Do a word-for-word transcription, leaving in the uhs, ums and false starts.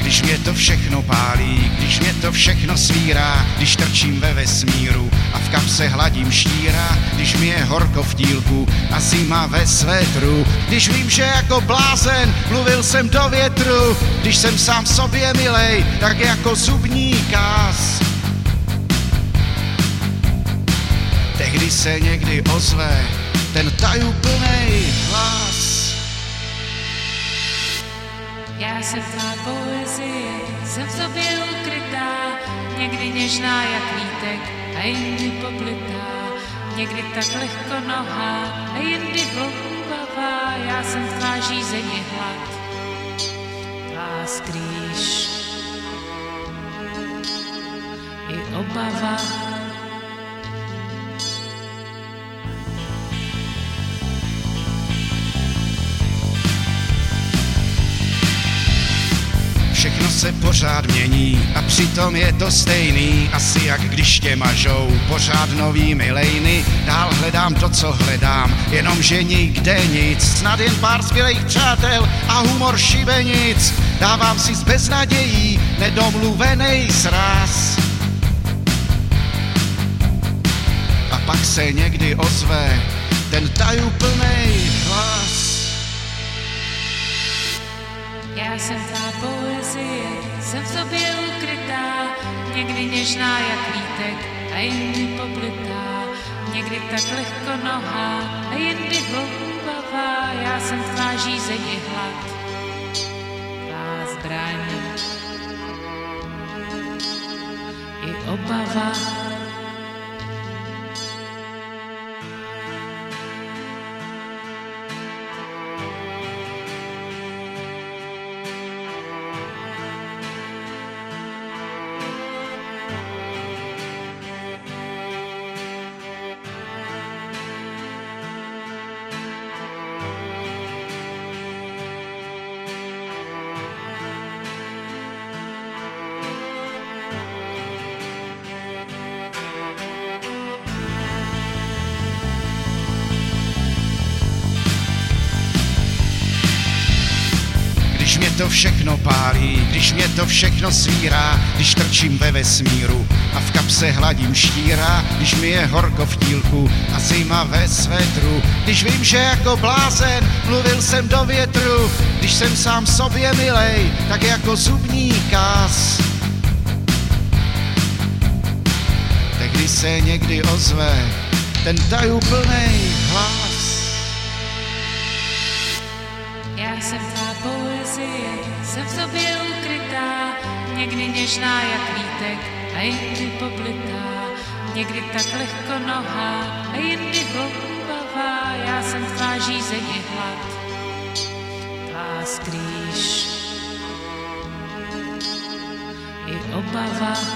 Když mě to všechno pálí, když mě to všechno svírá, když trčím ve vesmíru a v kapse hladím štíra, když mi je horko v tílku a zima ve svetru, když vím, že jako blázen mluvil jsem do větru, když jsem sám sobě milej, tak jako zubní kás. Tehdy se někdy ozve ten tajuplnej hlas. Já jsem tvá poezie, jsem v tobě ukrytá, někdy něžná jak vítek a jindy poplitá, někdy tak lehko nohá a jindy hloubavá. Já jsem tvá žízeň hlad, tvá skrýš i obava. Všechno se pořád mění a přitom je to stejný, asi jak když tě mažou pořád nový milejny. Dál hledám to, co hledám, jenomže nikde nic, snad jen pár skvělých přátel a humor šibenic. Dávám si s beznadějí nedomluvenej sraz. A pak se někdy ozve ten tajuplnej hlas. Já jsem tvá poezie, jsem v tobě ukrytá, někdy něžná jak vítek a jindy poplitá, někdy tak lehko nohá a jindy hloubavá. Já jsem tvá žízeň i hlad, tvá zbraň i obava. Když mě to všechno pálí, když mě to všechno svírá, když trčím ve vesmíru a v kapse hladím štíra, když mi je horko v tílku a zima ve svetru, když vím, že jako blázen mluvil jsem do větru, když jsem sám sobě milej, tak jako zubní kás. Tehdy se někdy ozve ten tajuplnej hlas. Já jsem tvá poezie, jsem v tobě ukrytá, někdy něžná jak vítek a jindy poplitá, někdy tak lehko nohá a jindy hloubavá. Já jsem tvá žízeň i hlad, tvá skrýš i obava.